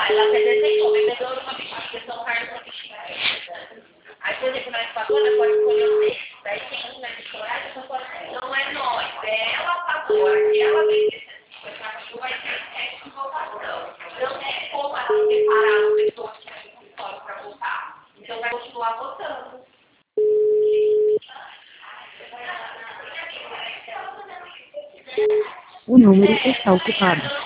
ela até desenhou, bebedouro uma bexiga, São Carlos uma bexiga. Aí, por exemplo, nós pagou, ela pode escolher o texto. Daí quem não vai decorar, essa pode ser. Não é nós, é ela pagou, ela vem desse vai ter de votação. Não tem como ela separar as pessoas que ficam fora para votar. Então vai continuar votando. O número está ocupado.